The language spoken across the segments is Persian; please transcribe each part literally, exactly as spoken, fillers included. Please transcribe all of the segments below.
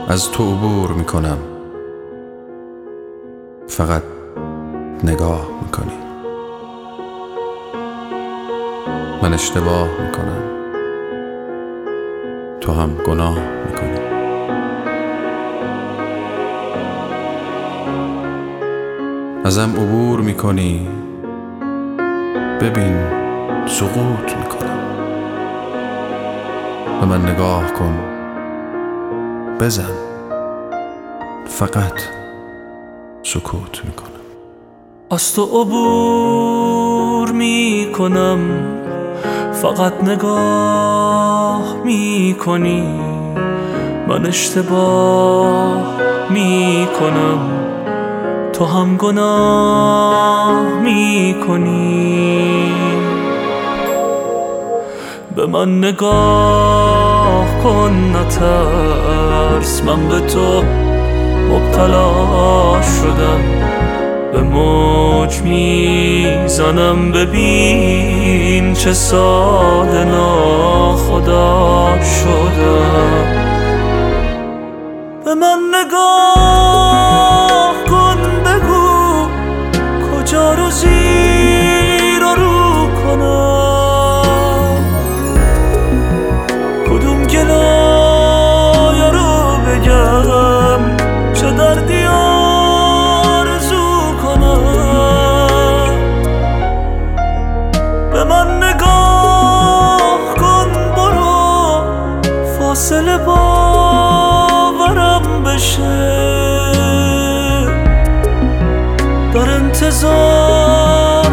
از تو عبور میکنم، فقط نگاه میکنی. من اشتباه میکنم، تو هم گناه میکنی. ازم عبور میکنی، ببین سقوط میکنم. به من نگاه کن، بزن، فقط سکوت میکنم. از تو عبور میکنم، فقط نگاه میکنی. من اشتباه میکنم، تو هم گناه میکنی. به من نگاه کن، نترس، من به تو مبتلا شدم. به موج میزنم، ببین چه ساده ناخدا شدم. به من نگاه کن، بگو کجا رو زیر و رو کنم، کدوم گلایه رو بگم، چه دردی آرزو کنم. به من نگاه کن، برو فاصله باورم بشه. در انتظار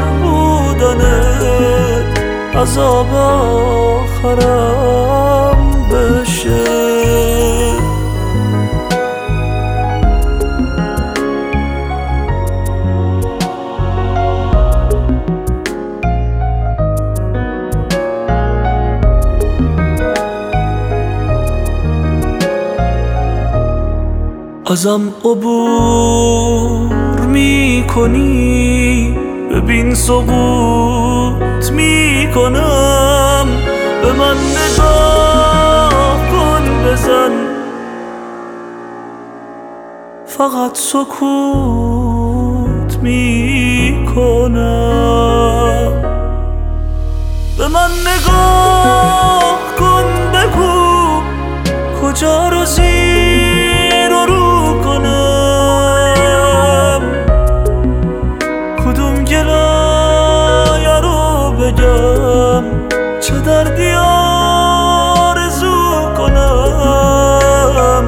بودنت عذاب آخرم بشه. ازم عبور میکنی، ببین سقوط میکنم. به من نگاه کن، بزن، فقط سکوت میکنم. به من نگاه کن، بگو کجا رو زیر و رو کنم، کدوم گلایه رو بگم، چه دردی آرزو کنم.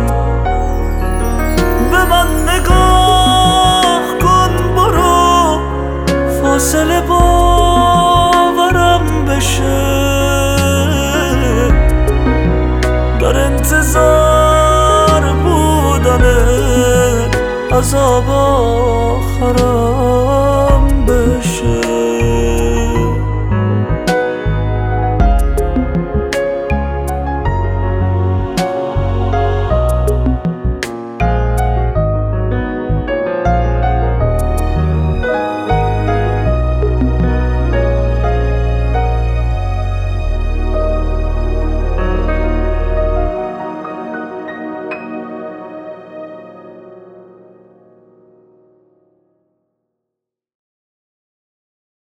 به من نگاه کن، برو فاصله باورم بشه. در انتظار بودنه عذاب آخرم